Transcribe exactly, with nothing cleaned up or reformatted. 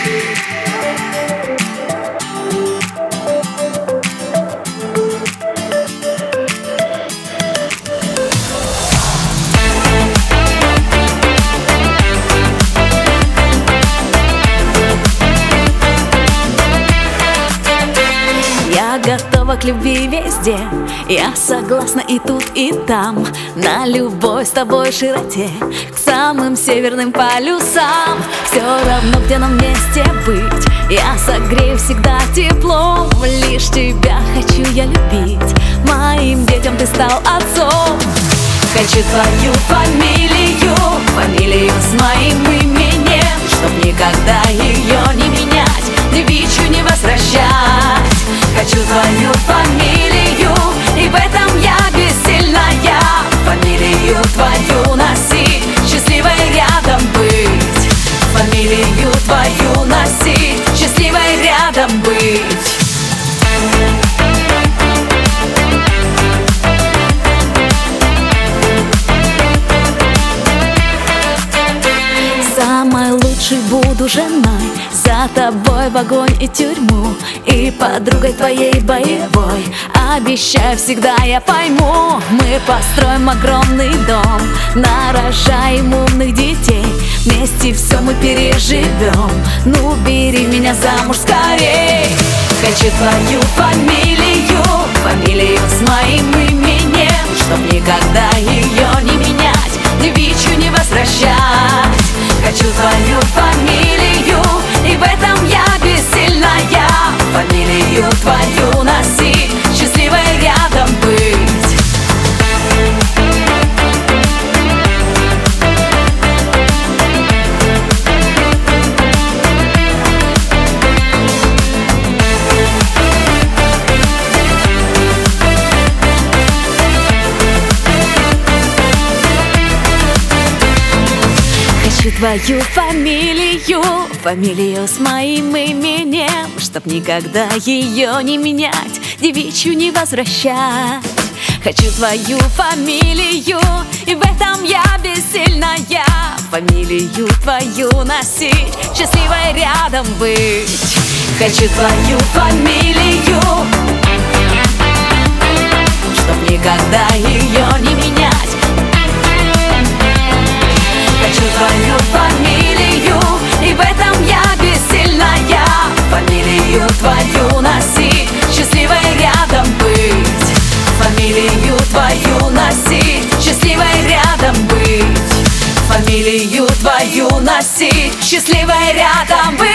Я готова к любви везде, я согласна и тут, и там. На любой с тобой широте, к самым северным полюсам. Все равно, где нам вместе быть, я согрею всегда теплом. Лишь тебя хочу я любить, моим детям ты стал отцом. Хочу твою фамилию, фамилию с моим именем, чтоб никогда ее не менять, девичью не возвращать. Хочу твою фамилию, и в этом я бессильная. Фамилию твою носить, счастливой рядом быть. Фамилию твою носить, счастливой рядом быть. Самой лучшей буду женой, за тобой в огонь и тюрьму, и подругой твоей боевой. Обещаю, всегда я пойму. Мы построим огромный дом, нарожаем умных детей, вместе все мы переживем. Ну, бери меня замуж скорей. Хочу твою фамилию, фамилию с моим именем, чтоб никогда ее не менять, девичью не возвращать. Хочу твою фамилию, и в этом я бессильная. Фамилию твою носить, счастливой рядом быть. Хочу твою фамилию, фамилию с моим именем, чтоб никогда ее не менять, девичью не возвращать. Хочу твою фамилию, и в этом я бессильная. Фамилию твою носить, счастливой рядом быть. Хочу твою фамилию, чтоб никогда ее не менять. Хочу твою фамилию, и в этом я бессильная. Фамилию твою носить, счастливой рядом быть. Фамилию твою носить, счастливой рядом быть. Фамилию твою носить, счастливой рядом быть.